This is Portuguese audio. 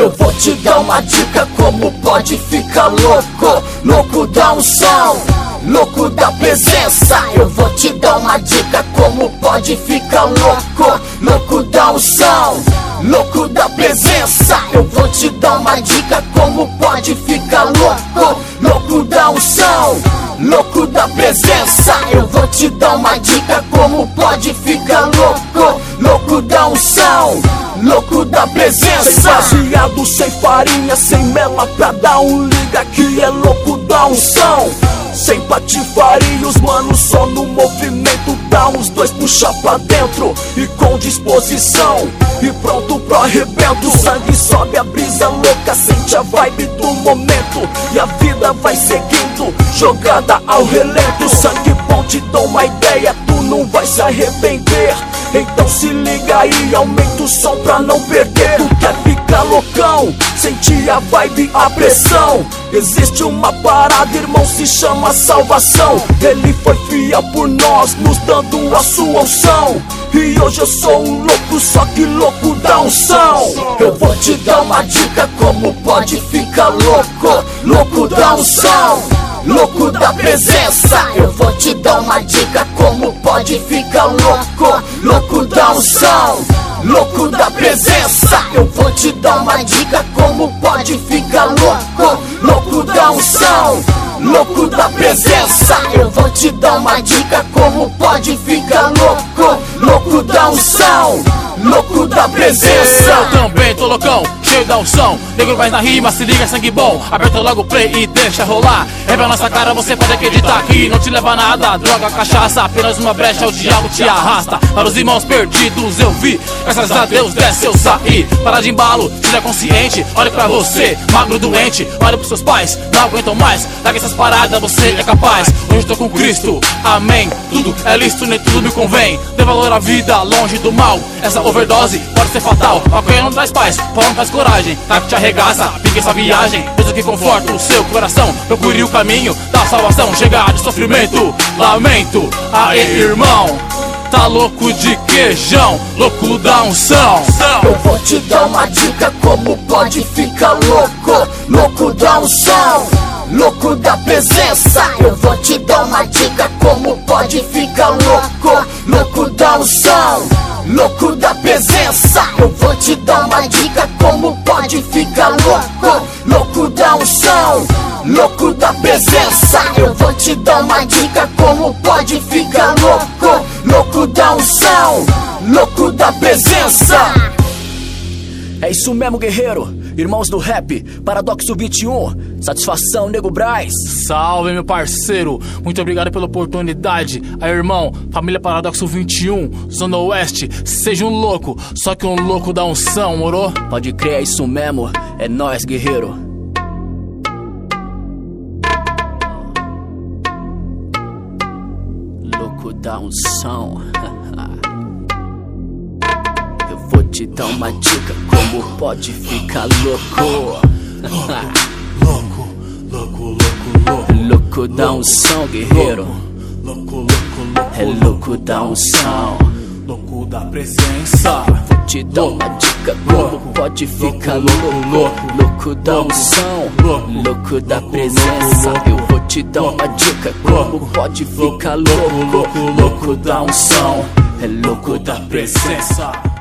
Eu vou te dar uma dica como pode ficar louco, louco da unção, louco da presença. Eu vou te dar uma dica como pode ficar louco, louco da unção, louco da presença. Eu vou te dar uma dica como pode ficar louco, louco da unção, louco da presença. Eu vou te dar uma dica como pode ficar louco, louco da unção, louco da presença. Sem baseado, sem farinha, sem mela pra dar um liga que é louco da unção. Sem patifaria, os manos só no movimento. Dá uns dois, puxa pra dentro e com disposição, e pronto pro arrebento. O sangue sobe, a brisa louca, sente a vibe do momento, e a vida vai seguindo, jogada ao relento. Sangue bom, te dou uma ideia, tu não vai se arrepender. Então se liga aí, aumenta o som pra não perder. Tu quer ficar loucão, sentir a vibe, a pressão. Existe uma parada, irmão, se chama salvação. Ele foi fiel por nós, nos dando a sua unção. E hoje eu sou um louco, só que louco da unção. Eu vou te dar uma dica como pode ficar louco, louco da unção, louco da presença. Eu vou te dar uma dica como pode ficar louco, louco da unção, louco da presença. Eu vou te dar uma dica como pode ficar louco, louco da unção, louco da presença. Eu vou te dar uma dica como pode ficar louco, louco da unção, louco da presença. Eu também tô loucão, cheio da unção. Negro vai na rima, se liga, sangue bom. Aperta logo o play e deixa rolar. É pra nossa cara, você pode acreditar que não te leva a nada. Droga, cachaça, apenas uma brecha, o diabo te arrasta. Para os irmãos perdidos eu vi, graças a Deus dessa eu saí. Para de embalo, seja consciente, olhe pra você, magro doente. Olhe pros seus pais, não aguentam mais. Larga essas paradas, você é capaz. Hoje eu tô com Cristo, amém. Tudo é lícito, nem tudo me convém. Dê valor à vida, longe do mal. Essa overdose pode ser fatal. Maconha não traz paz, pau não traz coragem. Tá que te arregaça, fique essa viagem. Deus que conforta o seu coração. Procure o caminho da salvação. Chegar de sofrimento, lamento. Aê, irmão, tá louco de queijão, louco da unção. Eu vou te dar uma dica como pode ficar louco, louco da unção, louco da presença. Eu vou te dar uma dica como pode ficar louco, louco da unção, louco da presença. Eu vou te dar uma dica como pode ficar louco, louco da unção, louco da presença. Eu vou te dar uma dica como pode ficar louco, louco da unção, louco da presença. É isso mesmo, guerreiro, irmãos do rap, Paradoxo 21, satisfação, Nego Braz. Salve, meu parceiro, muito obrigado pela oportunidade. Aí, irmão, família Paradoxo 21, Zona Oeste, seja um louco, só que um louco da unção, moro? Pode crer, é isso mesmo, é nóis, guerreiro. Louco da unção. Eu vou te dar uma dica como pode ficar louco. Louco, louco, louco, louco. Louco da unção, guerreiro. Louco, louco, louco. É louco da unção. Louco da presença. Vou te dar uma dica como pode ficar louco. Louco da unção, louco da presença. Eu vou te dar uma dica como pode ficar louco. Louco da unção, é louco da presença.